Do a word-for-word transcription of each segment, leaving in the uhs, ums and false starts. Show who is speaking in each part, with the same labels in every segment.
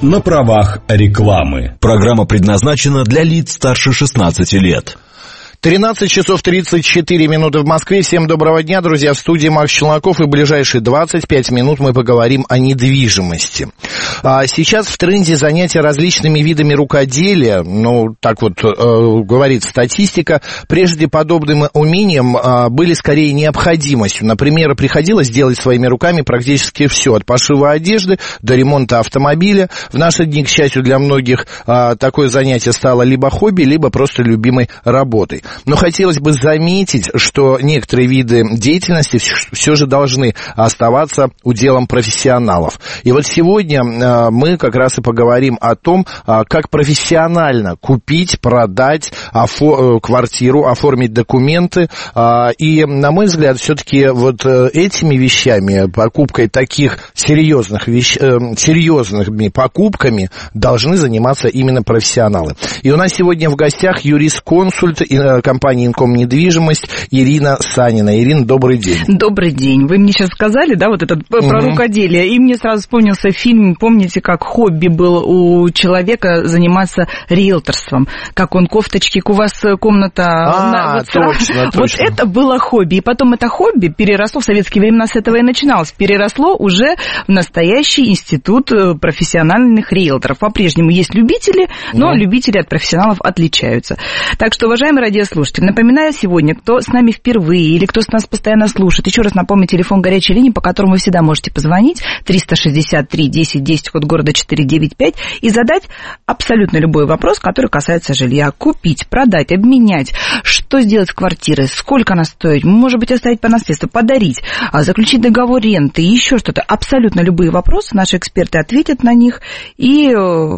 Speaker 1: на правах рекламы.
Speaker 2: Программа предназначена для лиц старше шестнадцати лет.
Speaker 3: тринадцать часов тридцать четыре минуты в Москве. Всем доброго дня, друзья. В студии Макс Челноков, и в ближайшие двадцать пять минут мы поговорим о недвижимости. А сейчас в тренде занятия различными видами рукоделия. Ну, так вот э, говорит статистика. Прежде подобным умением э, были скорее необходимостью. Например, приходилось делать своими руками практически все. От пошива одежды до ремонта автомобиля. В наши дни, к счастью, для многих э, такое занятие стало либо хобби, либо просто любимой работой. Но хотелось бы заметить, что некоторые виды деятельности все же должны оставаться уделом профессионалов. И вот сегодня мы как раз и поговорим о том, как профессионально купить, продать офо- квартиру, оформить документы. И, на мой взгляд, все-таки вот этими вещами, покупкой таких серьезных вещ... серьезными покупками должны заниматься именно профессионалы. И у нас сегодня в гостях юрисконсульт компании «Инком Недвижимость» Ирина Санина. Ирина, добрый день.
Speaker 4: Добрый день. Вы мне сейчас сказали, да, вот это про угу. рукоделие, и мне сразу вспомнился фильм, помните, как хобби был у человека заниматься риэлторством, как он кофточки, у вас комната...
Speaker 3: А,
Speaker 4: на, вот,
Speaker 3: точно,
Speaker 4: вот
Speaker 3: точно.
Speaker 4: это было хобби, и потом это хобби переросло, в советские времена с этого и начиналось, переросло уже в настоящий институт профессиональных риэлторов. По-прежнему есть любители, но угу. любители от профессионалов отличаются. Так что, уважаемые радиослушатели, напоминаю сегодня, кто с нами впервые или кто с нас постоянно слушает, еще раз напомню телефон горячей линии, по которому вы всегда можете позвонить, триста шестьдесят три десять десять, код города четыреста девяносто пять, и задать абсолютно любой вопрос, который касается жилья. Купить, продать, обменять, что сделать с квартирой, сколько она стоит, может быть, оставить по наследству, подарить, заключить договор ренты, еще что-то. Абсолютно любые вопросы, наши эксперты ответят на них, и...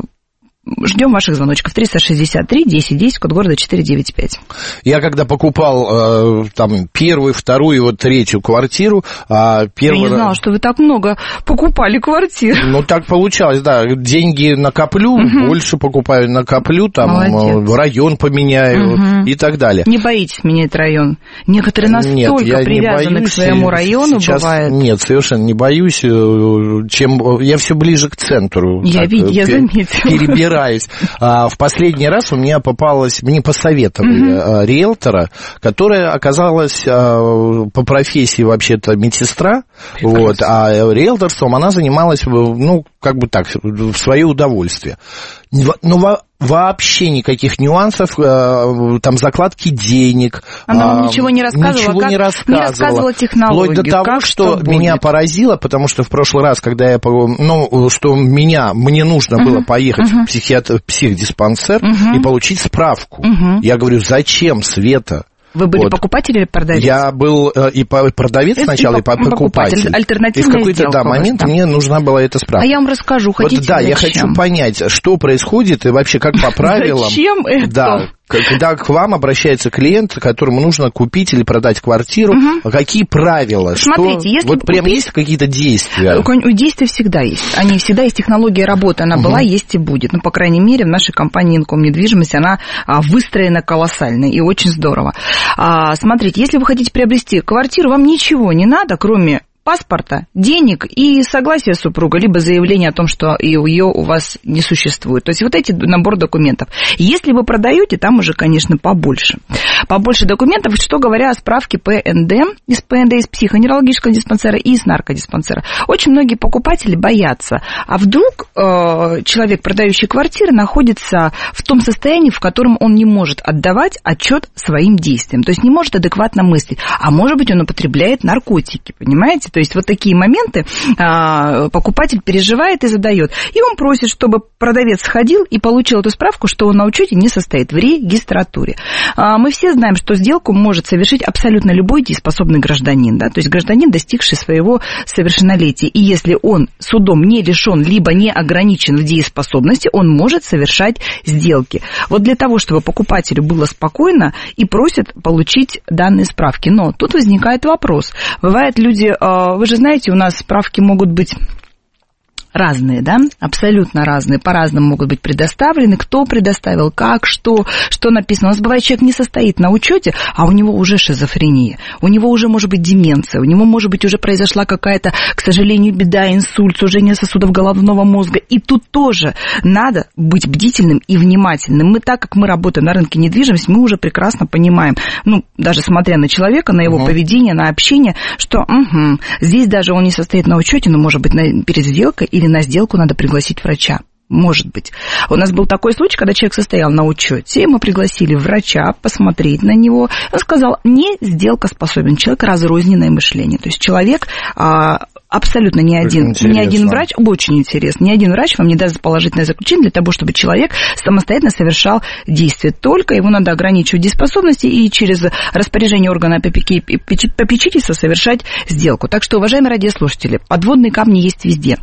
Speaker 4: ждем ваших звоночков. Триста шестьдесят три десять десять, код города четыреста девяносто пять.
Speaker 3: Я когда покупал э, там первую, вторую, вот третью квартиру... Э, первый...
Speaker 4: Я не знала, что вы так много покупали квартир.
Speaker 3: Ну, так получалось, да. Деньги накоплю, угу. больше покупаю, накоплю, там Молодец. район поменяю угу. и так далее.
Speaker 4: Не боитесь менять район? Некоторые настолько
Speaker 3: нет, я
Speaker 4: привязаны
Speaker 3: не боюсь,
Speaker 4: к своему району,
Speaker 3: сейчас
Speaker 4: бывает.
Speaker 3: Нет, совершенно не боюсь. Чем... Я все ближе к центру.
Speaker 4: Я,
Speaker 3: так,
Speaker 4: вид... я
Speaker 3: пер...
Speaker 4: заметила.
Speaker 3: Перебираю. А, в последний раз у меня попалась, мне посоветовали uh-huh. риэлтора, которая оказалась а, по профессии вообще-то медсестра, вот, а риэлторством она занималась, ну, как бы так, в свое удовольствие. Но вообще никаких нюансов, там, закладки денег.
Speaker 4: Она вам ничего не рассказывала?
Speaker 3: Ничего
Speaker 4: как,
Speaker 3: не рассказывала.
Speaker 4: Не рассказывала технологию.
Speaker 3: Вплоть до того,
Speaker 4: как,
Speaker 3: что,
Speaker 4: что
Speaker 3: меня поразило, потому что в прошлый раз, когда я, ну, что меня, мне нужно uh-huh. было поехать uh-huh. в психиатр, психдиспансер uh-huh. и получить справку. Uh-huh. Я говорю, зачем, Света?
Speaker 4: Вы были
Speaker 3: вот. покупатель
Speaker 4: или продавец?
Speaker 3: Я был э, и продавец и сначала, и, и покупатель. покупатель.
Speaker 4: Альтернативная
Speaker 3: и в какой-то да, момент
Speaker 4: там.
Speaker 3: мне нужна была эта справка.
Speaker 4: А я вам расскажу, хотите,
Speaker 3: вот, да,
Speaker 4: зачем?
Speaker 3: Я хочу понять, что происходит и вообще как по правилам.
Speaker 4: Зачем это?
Speaker 3: Да, когда к вам обращается клиент, которому нужно купить или продать квартиру, угу. какие правила?
Speaker 4: Смотрите,
Speaker 3: что,
Speaker 4: если
Speaker 3: вот
Speaker 4: купить,
Speaker 3: прям есть какие-то действия?
Speaker 4: Действия всегда есть. Они всегда есть, технология работы, она угу. была, есть и будет. Ну, по крайней мере, в нашей компании «Инком Недвижимость» она выстроена колоссально и очень здорово. Смотрите, если вы хотите приобрести квартиру, вам ничего не надо, кроме паспорта, денег и согласия супруга, либо заявление о том, что ее у вас не существует. То есть вот эти набор документов. Если вы продаете, там уже, конечно, побольше. Побольше документов, что говоря о справке П Н Д, из П Н Д, из психоневрологического диспансера и из наркодиспансера. Очень многие покупатели боятся. А вдруг э, человек, продающий квартиры, находится в том состоянии, в котором он не может отдавать отчет своим действиям. То есть не может адекватно мыслить. А может быть, он употребляет наркотики, понимаете? То есть вот такие моменты а, покупатель переживает и задает. И он просит, чтобы продавец сходил и получил эту справку, что он на учете не состоит в регистратуре. А, мы все знаем, что сделку может совершить абсолютно любой дееспособный гражданин. Да? То есть гражданин, достигший своего совершеннолетия. И если он судом не лишен, либо не ограничен в дееспособности, он может совершать сделки. Вот для того, чтобы покупателю было спокойно, и просят получить данные справки. Но тут возникает вопрос. Бывает, люди... Вы же знаете, у нас справки могут быть разные, да, абсолютно разные, по-разному могут быть предоставлены, кто предоставил, как, что, что написано. У нас бывает, человек не состоит на учете, а у него уже шизофрения, у него уже может быть деменция, у него может быть уже произошла какая-то, к сожалению, беда, инсульт, сужение сосудов головного мозга, и тут тоже надо быть бдительным и внимательным. Мы, так как мы работаем на рынке недвижимости, мы уже прекрасно понимаем, ну, даже смотря на человека, на его угу. поведение, на общение, что угу, здесь даже он не состоит на учете, но, может быть, на, перед сделкой или на сделку надо пригласить врача. Может быть. У нас был такой случай, когда человек состоял на учете, мы пригласили врача посмотреть на него. Он сказал, не сделка способен, человек разрозненное мышление. То есть человек... Абсолютно ни один, ни один врач, очень интересно, ни один врач вам не даст положительное заключение для того, чтобы человек самостоятельно совершал действия. Только его надо ограничивать дееспособности и через распоряжение органа попечительства совершать сделку. Так что, уважаемые радиослушатели, подводные камни есть везде.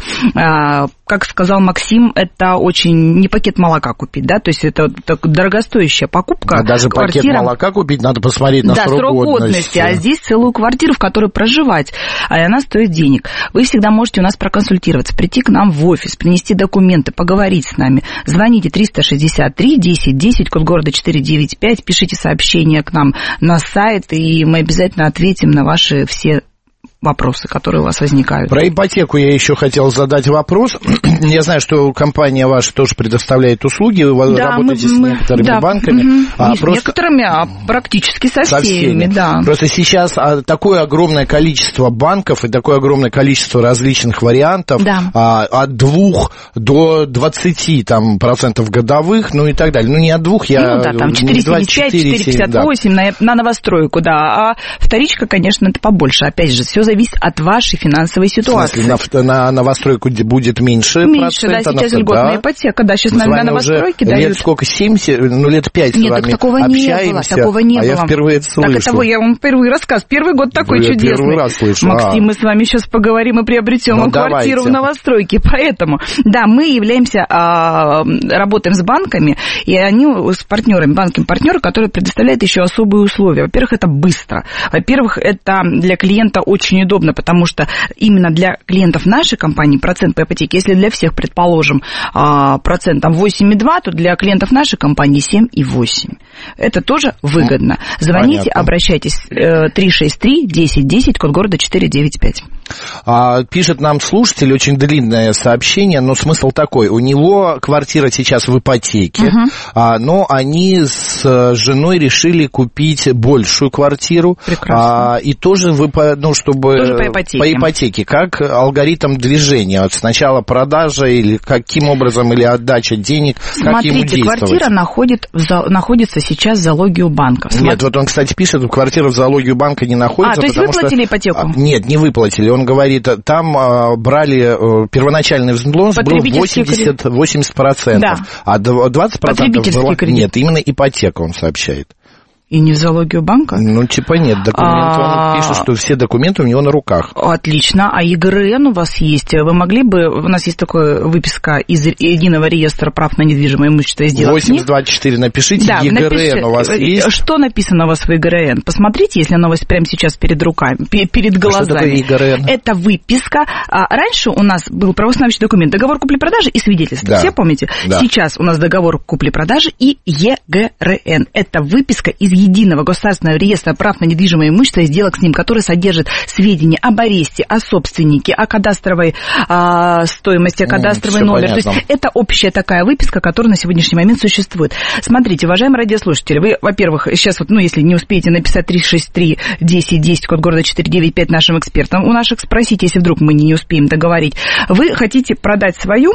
Speaker 4: Как сказал Максим, это очень не пакет молока купить, да, то есть это дорогостоящая покупка.
Speaker 3: А даже квартира... пакет молока купить надо посмотреть на
Speaker 4: да,
Speaker 3: срок,
Speaker 4: срок годности.
Speaker 3: годности.
Speaker 4: А здесь целую квартиру, в которой проживать, а она стоит денег. Вы всегда можете у нас проконсультироваться, прийти к нам в офис, принести документы, поговорить с нами. Звоните триста шестьдесят три десять десять, код города четыреста девяносто пять, пишите сообщение к нам на сайт, и мы обязательно ответим на ваши все вопросы, которые у вас возникают.
Speaker 3: Про ипотеку я еще хотел задать вопрос. Я знаю, что компания ваша тоже предоставляет услуги, вы да, работаете мы, с некоторыми
Speaker 4: да,
Speaker 3: банками.
Speaker 4: Угу.
Speaker 3: А
Speaker 4: Не
Speaker 3: просто...
Speaker 4: с некоторыми, а практически со,
Speaker 3: со всеми.
Speaker 4: всеми. Да.
Speaker 3: Просто сейчас такое огромное количество банков и такое огромное количество различных вариантов, да. от двух до двадцати там, процентов годовых, ну и так далее. Ну не от двух, я...
Speaker 4: Ну да, там четыреста семьдесят пять, четыреста пятьдесят восемь да. на, на новостройку, да. А вторичка, конечно, это побольше. Опять же, все зависит от вашей финансовой ситуации.
Speaker 3: В смысле, на, на новостройку будет меньше
Speaker 4: Меньше,
Speaker 3: процента,
Speaker 4: да, сейчас льготная да. ипотека, да, сейчас
Speaker 3: мы
Speaker 4: на, на новостройке дают.
Speaker 3: Лет сколько, семьдесят, ну лет пять
Speaker 4: Нет,
Speaker 3: с вами
Speaker 4: так такого
Speaker 3: общаемся,
Speaker 4: не было, такого не
Speaker 3: а
Speaker 4: было.
Speaker 3: я впервые это слышу.
Speaker 4: Так это я вам впервые рассказ, первый год такой
Speaker 3: я
Speaker 4: чудесный.
Speaker 3: Первый раз слышу.
Speaker 4: Максим,
Speaker 3: а.
Speaker 4: мы с вами сейчас поговорим и приобретем ну, квартиру
Speaker 3: давайте.
Speaker 4: в новостройке, поэтому, да, мы являемся, а, работаем с банками, и они с партнерами, банками-партнеры, которые предоставляют еще особые условия. Во-первых, это быстро. Во-первых, это для клиента очень удобно, потому что именно для клиентов нашей компании процент по ипотеке, если для всех, предположим, процент там восемь и два, то для клиентов нашей компании семь и восемь. Это тоже выгодно. Звоните, понятно. Обращайтесь триста шестьдесят три десять десять, код города четыреста девяносто пять.
Speaker 3: А, пишет нам слушатель, очень длинное сообщение, но смысл такой. У него квартира сейчас в ипотеке, uh-huh. а, но они с женой решили купить большую квартиру.
Speaker 4: Прекрасно.
Speaker 3: А, и тоже, вы, ну, чтобы...
Speaker 4: Тоже по ипотеке.
Speaker 3: По ипотеке. Как алгоритм движения? Вот сначала продажа или каким образом, или отдача денег?
Speaker 4: Смотрите,
Speaker 3: как ему действовать?
Speaker 4: Квартира находит, за, находится сейчас в залоге у банка. Смотрите.
Speaker 3: Нет, вот он, кстати, пишет, квартира в залоге у банка не находится.
Speaker 4: А, то есть выплатили
Speaker 3: что...
Speaker 4: ипотеку?
Speaker 3: Нет, не выплатили. Он говорит, там а, брали, первоначальный взнос был восемьдесят процентов, да. А двадцать процентов было... Нет, именно ипотека, он сообщает.
Speaker 4: И не в залоге у банка?
Speaker 3: Ну, типа нет, документы, он пишет, что все документы у него на руках.
Speaker 4: Отлично, а ЕГРН у вас есть? Вы могли бы, у нас есть такая выписка из Единого реестра прав на недвижимое имущество и сделок.
Speaker 3: восемьдесят двадцать четыре напишите, да, ЕГРН напиши, у вас есть?
Speaker 4: Что написано у вас в ЕГРН? Посмотрите, если оно у вас прямо сейчас перед руками, перед глазами.
Speaker 3: А что такое ЕГРН?
Speaker 4: Это выписка. Раньше у нас был правоустанавливающий документ, договор купли-продажи и свидетельство. Да. Все помните? Да. Сейчас у нас договор купли-продажи и ЕГРН. Это выписка из Единого государственного реестра прав на недвижимое имущество и сделок с ним, который содержит сведения об аресте, о собственнике, о кадастровой а, стоимости, о кадастровый номер. Понятно. То есть это общая такая выписка, которая на сегодняшний момент существует. Смотрите, уважаемые радиослушатели, вы, во-первых, сейчас вот, ну, если не успеете написать триста шестьдесят три десять десять, код города четыреста девяносто пять нашим экспертам, у наших спросите, если вдруг мы не успеем договорить, вы хотите продать свою...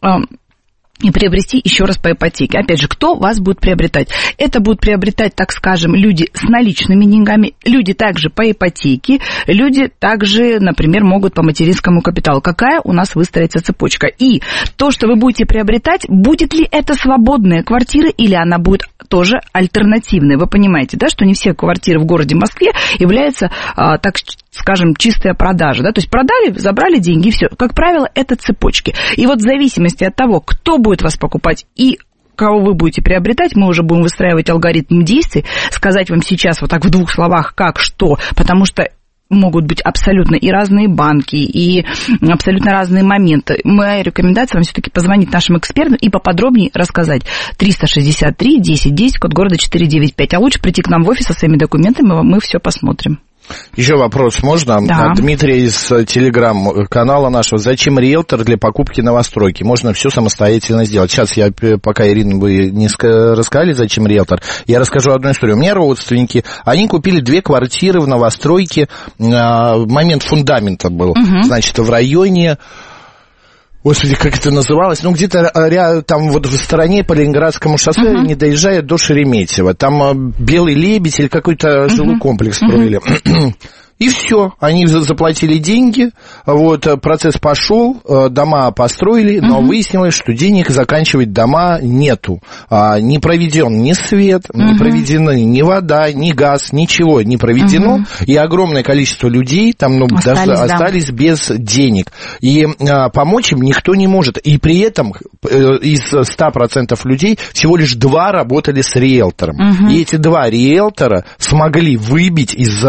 Speaker 4: и приобрести еще раз по ипотеке. Опять же, кто вас будет приобретать? Это будут приобретать, так скажем, люди с наличными деньгами, люди также по ипотеке, люди также, например, могут по материнскому капиталу. Какая у нас выстроится цепочка? И то, что вы будете приобретать, будет ли это свободная квартира или она будет тоже альтернативной? Вы понимаете, да, что не все квартиры в городе Москве являются, так скажем, чистая продажа. Да? То есть продали, забрали деньги, и все. Как правило, это цепочки. И вот в зависимости от того, кто будет вас покупать и кого вы будете приобретать, мы уже будем выстраивать алгоритм действий, сказать вам сейчас вот так в двух словах, как, что, потому что могут быть абсолютно и разные банки, и абсолютно разные моменты. Моя рекомендация вам все-таки позвонить нашим экспертам и поподробнее рассказать. триста шестьдесят три десять десять, код города четыре девять пять. А лучше прийти к нам в офис со своими документами, мы все посмотрим.
Speaker 3: Еще вопрос можно?
Speaker 4: Да.
Speaker 3: Дмитрий из телеграм-канала нашего. Зачем риэлтор для покупки новостройки? Можно все самостоятельно сделать. Сейчас я, пока Ирина вы не рассказали, зачем риэлтор, я расскажу одну историю. У меня родственники, они купили две квартиры в новостройке. Момент фундамента был. Угу. Значит, в районе... Господи, как это называлось? Ну, где-то там вот в стороне по Ленинградскому шоссе, uh-huh. не доезжая до Шереметьево. Там Белый Лебедь или какой-то uh-huh. жилой комплекс строили. Uh-huh. И все, они заплатили деньги, вот, процесс пошел, дома построили, но uh-huh. выяснилось, что денег заканчивать дома нету. А, не проведен ни свет, uh-huh. не проведена ни вода, ни газ, ничего не проведено, uh-huh. и огромное количество людей там ну, остались, даже, да. остались без денег. И а, помочь им никто не может. И при этом из ста процентов людей всего лишь два работали с риэлтором. Uh-huh. И эти два риэлтора смогли выбить из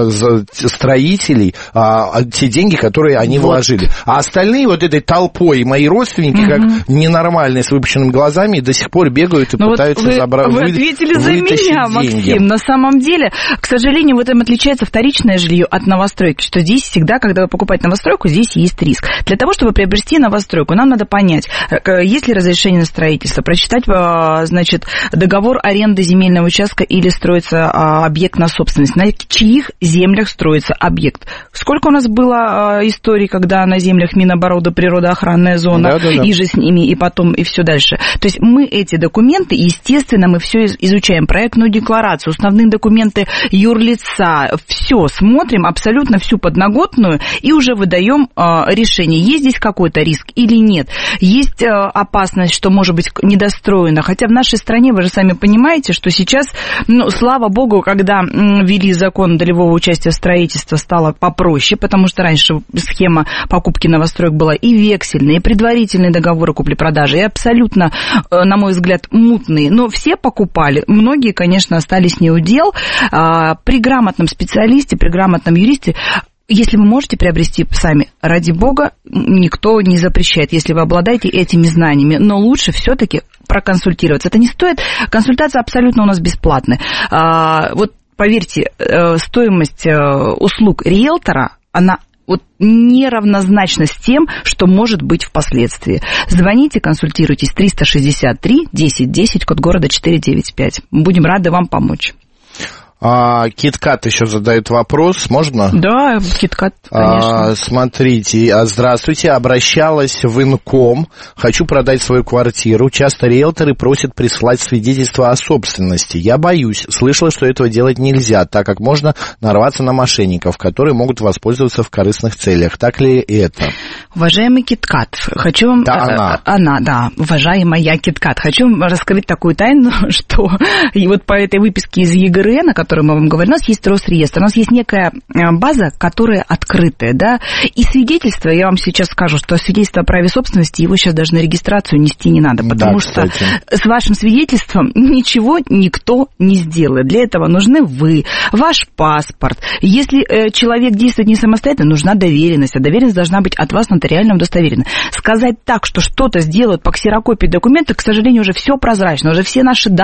Speaker 3: строителей а, те деньги, которые они вот. вложили. А остальные вот этой толпой, мои родственники, угу. как ненормальные, с выпущенными глазами, до сих пор бегают и ну пытаются
Speaker 4: вот вы,
Speaker 3: забрать,
Speaker 4: вы ответили за меня, Максим.
Speaker 3: Деньги.
Speaker 4: На самом деле, к сожалению, в этом отличается вторичное жилье от новостройки, что здесь всегда, когда вы покупаете новостройку, здесь есть риск. Для того, чтобы приобрести новостройку, нам надо понять, есть ли разрешение на строительство, прочитать, значит, договор аренды земельного участка или строится объект на собственность, на чьих землях строится объект. Сколько у нас было э, историй, когда на землях Минобороны природоохранная зона, да, да, да. и же с ними, и потом, и все дальше. То есть мы эти документы, естественно, мы все изучаем, проектную декларацию, основные документы юрлица, все смотрим, абсолютно всю подноготную, и уже выдаем э, решение, есть здесь какой-то риск или нет. Есть э, опасность, что может быть недостроено, хотя в нашей стране, вы же сами понимаете, что сейчас, ну, слава богу, когда м, ввели закон долевого участия в строительстве, стало попроще, потому что раньше схема покупки новостроек была и вексельные, и предварительные договоры купли-продажи, и абсолютно, на мой взгляд, мутные. Но все покупали. Многие, конечно, остались неудел. При грамотном специалисте, при грамотном юристе, если вы можете приобрести сами, ради бога, никто не запрещает, если вы обладаете этими знаниями. Но лучше все-таки проконсультироваться. Это не стоит. Консультация абсолютно у нас бесплатная. Вот поверьте, стоимость услуг риэлтора, она вот неравнозначна с тем, что может быть впоследствии. Звоните, консультируйтесь, триста шестьдесят три десять десять, код города четыре девять пять. Будем рады вам помочь.
Speaker 3: А, Киткат еще задает вопрос, можно?
Speaker 4: Да, Киткат, конечно.
Speaker 3: А, смотрите, здравствуйте, обращалась в Инком, хочу продать свою квартиру, часто риэлторы просят прислать свидетельство о собственности. Я боюсь, слышала, что этого делать нельзя, так как можно нарваться на мошенников, которые могут воспользоваться в корыстных целях. Так ли это?
Speaker 4: Уважаемый Киткат, хочу вам...
Speaker 3: Да, она.
Speaker 4: Она, да, уважаемая Киткат, хочу вам раскрыть такую тайну, что и вот по этой выписке из ЕГРН, о которой мы вам говорим, у нас есть Росреестр, у нас есть некая база, которая открытая, да, и свидетельство, я вам сейчас скажу, что свидетельство о праве собственности, его сейчас даже на регистрацию нести не надо, потому да, что с вашим свидетельством ничего никто не сделает. Для этого нужны вы, ваш паспорт. Если человек действует не самостоятельно, нужна доверенность, а доверенность должна быть от вас нотариально удостоверена. Сказать так, что что-то сделают по ксерокопии документов, к сожалению, уже все прозрачно, уже все наши данные